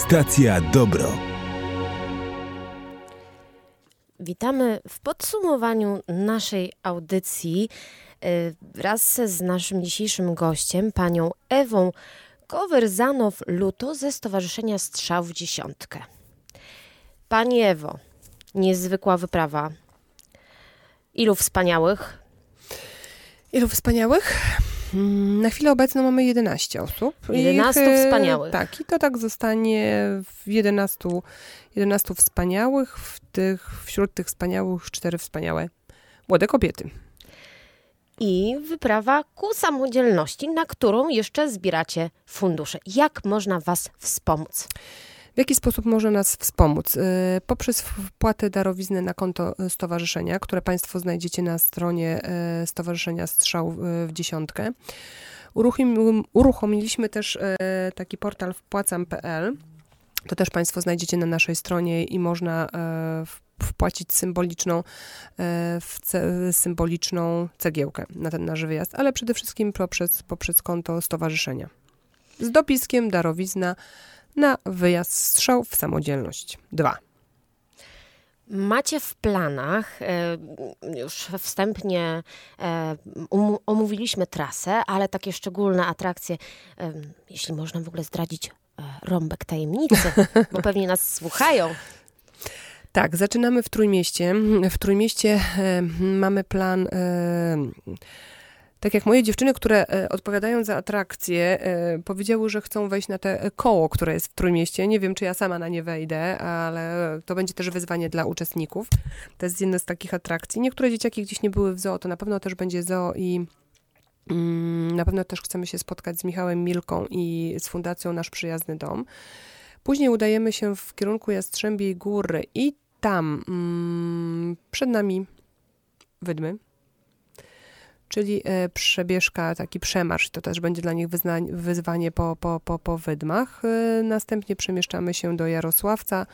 Stacja Dobro. Witamy w podsumowaniu naszej audycji wraz z naszym dzisiejszym gościem, panią Ewą Kowerzanow-Luto ze Stowarzyszenia Strzał w Dziesiątkę. Pani Ewo, niezwykła wyprawa. Ilu wspaniałych? Ilu wspaniałych? Na chwilę obecną mamy 11 osób. 11 wspaniałych. Tak, i to tak zostanie w 11 wspaniałych, wśród tych wspaniałych 4 wspaniałe młode kobiety. I wyprawa ku samodzielności, na którą jeszcze zbieracie fundusze. Jak można was wspomóc? W jaki sposób może nas wspomóc? Poprzez wpłatę darowizny na konto stowarzyszenia, które Państwo znajdziecie na stronie Stowarzyszenia Strzał w Dziesiątkę. Uruchomiliśmy też taki portal wpłacam.pl. To też Państwo znajdziecie na naszej stronie i można wpłacić symboliczną cegiełkę na ten nasz wyjazd, ale przede wszystkim poprzez konto stowarzyszenia. Z dopiskiem darowizna na wyjazd Strzał w Samodzielność 2. Macie w planach, już wstępnie omówiliśmy trasę, ale takie szczególne atrakcje, jeśli można w ogóle zdradzić rąbek tajemnicy, bo pewnie nas słuchają. Tak, zaczynamy w Trójmieście. W Trójmieście mamy plan... Tak jak moje dziewczyny, które odpowiadają za atrakcje, powiedziały, że chcą wejść na te koło, które jest w Trójmieście. Nie wiem, czy ja sama na nie wejdę, ale to będzie też wyzwanie dla uczestników. To jest jedna z takich atrakcji. Niektóre dzieciaki gdzieś nie były w zoo, to na pewno też będzie zoo i na pewno też chcemy się spotkać z Michałem Milką i z Fundacją Nasz Przyjazny Dom. Później udajemy się w kierunku Jastrzębiej Góry i tam przed nami Wydmy. Czyli przebieżka, taki przemarsz, to też będzie dla nich wyzwanie po Wydmach. Następnie przemieszczamy się do Jarosławca.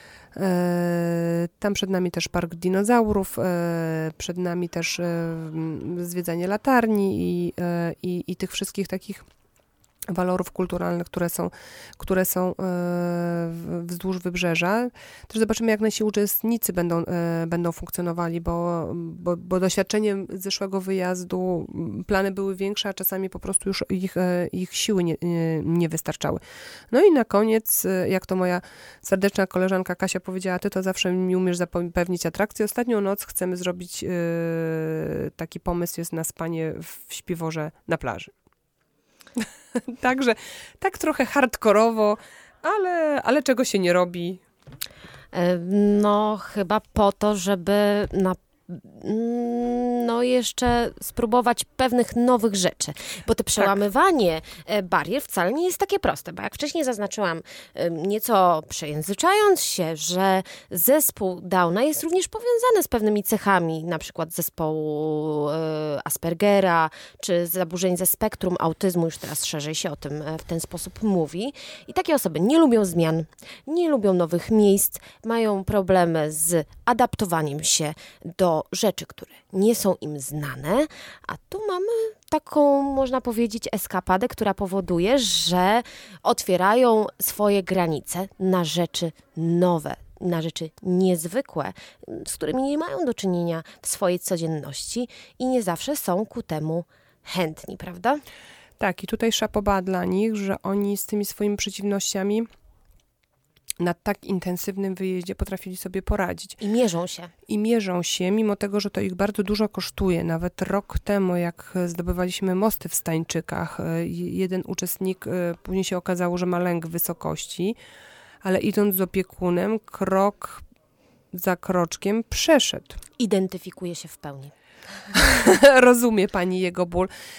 Tam przed nami też Park Dinozaurów, przed nami też zwiedzanie latarni i tych wszystkich takich walorów kulturalnych, które są wzdłuż wybrzeża. Też zobaczymy, jak nasi uczestnicy będą funkcjonowali, bo doświadczeniem zeszłego wyjazdu plany były większe, a czasami po prostu już ich siły nie wystarczały. No i na koniec, jak to moja serdeczna koleżanka Kasia powiedziała, ty to zawsze mi umiesz zapewnić atrakcję. Ostatnią noc chcemy zrobić taki pomysł, jest na spanie w śpiworze na plaży. Także tak trochę hardkorowo, ale czego się nie robi? No chyba po to, żeby jeszcze spróbować pewnych nowych rzeczy, bo to przełamywanie barier wcale nie jest takie proste, bo jak wcześniej zaznaczyłam, nieco przejęzyczając się, że zespół Downa jest również powiązany z pewnymi cechami, na przykład zespołu Aspergera, czy zaburzeń ze spektrum autyzmu, już teraz szerzej się o tym w ten sposób mówi. I takie osoby nie lubią zmian, nie lubią nowych miejsc, mają problemy z adaptowaniem się do rzeczy, które nie są im znane, a tu mamy taką, można powiedzieć, eskapadę, która powoduje, że otwierają swoje granice na rzeczy nowe, na rzeczy niezwykłe, z którymi nie mają do czynienia w swojej codzienności i nie zawsze są ku temu chętni, prawda? Tak, i tutaj szapoba dla nich, że oni z tymi swoimi przeciwnościami na tak intensywnym wyjeździe potrafili sobie poradzić. I mierzą się, mimo tego, że to ich bardzo dużo kosztuje. Nawet rok temu, jak zdobywaliśmy mosty w Stańczykach, jeden uczestnik, później się okazało, że ma lęk wysokości, ale idąc z opiekunem, krok za kroczkiem przeszedł. Identyfikuje się w pełni. Rozumie pani jego ból.